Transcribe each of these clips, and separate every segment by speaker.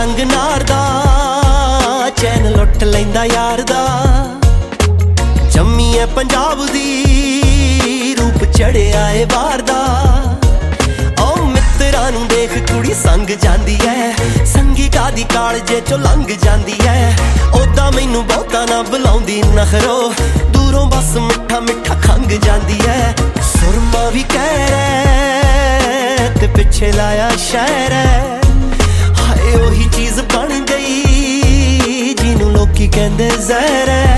Speaker 1: रंग नार दा चैन लुट लैंदा यार दा जम्मी है पंजाब दी रूप चढ़िया है बाहर दा नू देख कुड़ी संग जांदी है संगी कादी कालजे चो लंघ जांदी है ओदा मैनू बहुता ना बुलाउंदी नखरो दूरों बस मिठा मिठा खंग जांदी है सुरमा भी कह रहा ते पिछे लाया शहर है हाय ओही चीज बन गई जिनू लोकी कहंदे जहर है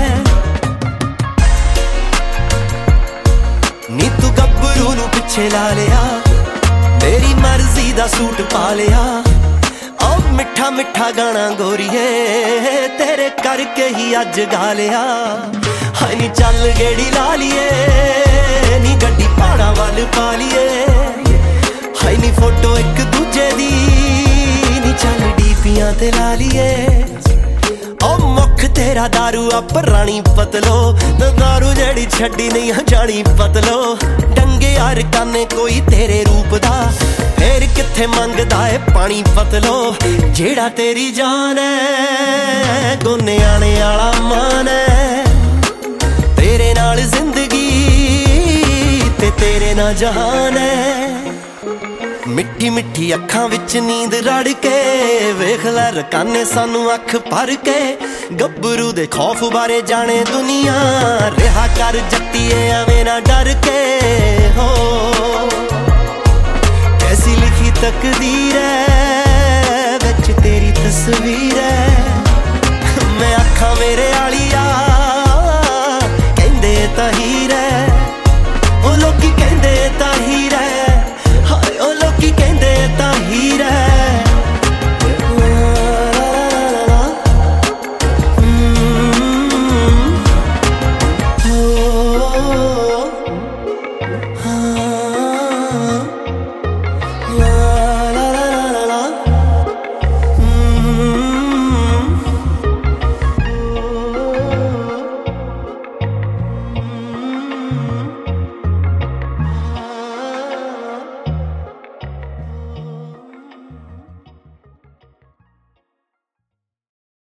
Speaker 1: नी तू गब्बरू नू पिछे ला लिया तेरी मर्जी दा सूट पा लिया ओ मिठा मिठा गाना गोरीए तेरे करके ही अज गा लिया हाय नी चल गेड़ी ला लिए नी गड्डी पहाड़ा वाल पा लिए हाय नी फोटो एक दूजे दी नी चल डीपियां ते ला लिए ओ मुख तेरा दारू आ रानी पतलो दारू जड़ी छड्डी नहीं जानी पतलो डंगे यार काने कोई तेरे रूप दा फिर किथे मंगदा है पानी पतलो जेड़ा तेरी जान है गोने आने आला मान है तेरे नाल जिंदगी ते तेरे ना जहान है मिट्टी मिट्टी अखां विच नींद रड़ के वेख लै रकाने सानू अख भर के गब्बरू दे खौफ बारे जाने दुनिया रिहा कर जट्टीए एवें ना डर के हो कैसी लिखी तकदीर है विच तेरी तस्वीर है मैं आखां मेरे आलिया कहंदे ताहीर है ओ लोकी कहंदे ताहीर है
Speaker 2: हाँ